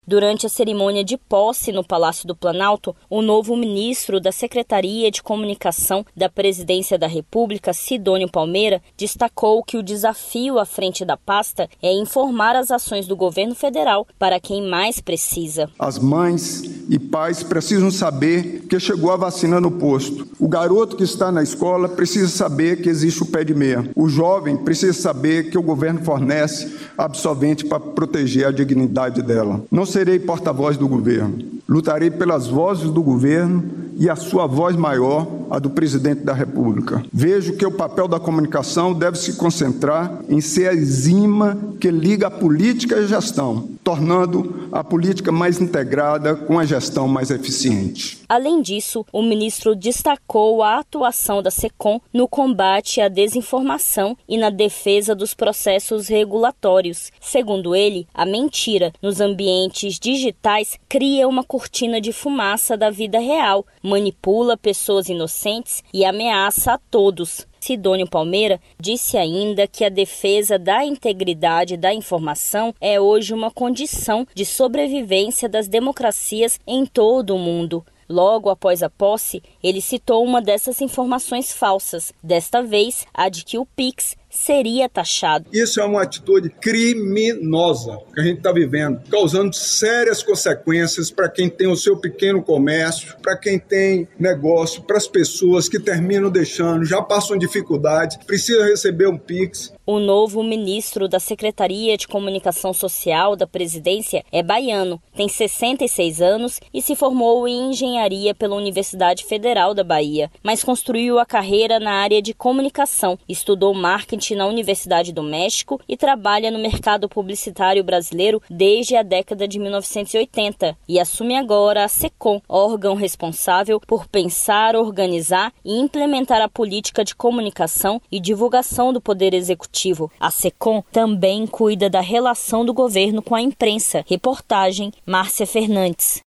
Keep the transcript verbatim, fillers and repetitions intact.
Durante a cerimônia de posse no Palácio do Planalto, o novo ministro da Secretaria de Comunicação da Presidência da República, Sidônio Palmeira, destacou que o desafio à frente da pasta é informar as ações do governo federal para quem mais precisa. As mães e pais precisam saber que chegou a vacina no posto. O garoto que está na escola precisa saber que existe o pé de meia. O jovem precisa saber que o governo fornece absorvente para proteger a dignidade dela. Não serei porta-voz do governo. Lutarei pelas vozes do governo e a sua voz maior, a do presidente da República. Vejo que o papel da comunicação deve se concentrar em ser a enzima que liga a política e a gestão, tornando a política mais integrada com a gestão mais eficiente. Além disso, o ministro destacou a atuação da SECOM no combate à desinformação e na defesa dos processos regulatórios. Segundo ele, a mentira nos ambientes digitais cria uma cortina de fumaça da vida real, manipula pessoas inocentes e ameaça a todos. Sidônio Palmeira disse ainda que a defesa da integridade da informação é hoje uma condição de sobrevivência das democracias em todo o mundo. Logo após a posse, ele citou uma dessas informações falsas, desta vez a de que o Pix seria taxado. Isso é uma atitude criminosa que a gente está vivendo, causando sérias consequências para quem tem o seu pequeno comércio, para quem tem negócio, para as pessoas que terminam deixando, já passam dificuldade, precisam receber um Pix. O novo ministro da Secretaria de Comunicação Social da Presidência é baiano, tem sessenta e seis anos e se formou em engenharia pela Universidade Federal da Bahia, mas construiu a carreira na área de comunicação, estudou marketing na Universidade do México e trabalha no mercado publicitário brasileiro desde a década de mil novecentos e oitenta e assume agora a SECOM, órgão responsável por pensar, organizar e implementar a política de comunicação e divulgação do Poder Executivo. A SECOM também cuida da relação do governo com a imprensa. Reportagem Márcia Fernandes.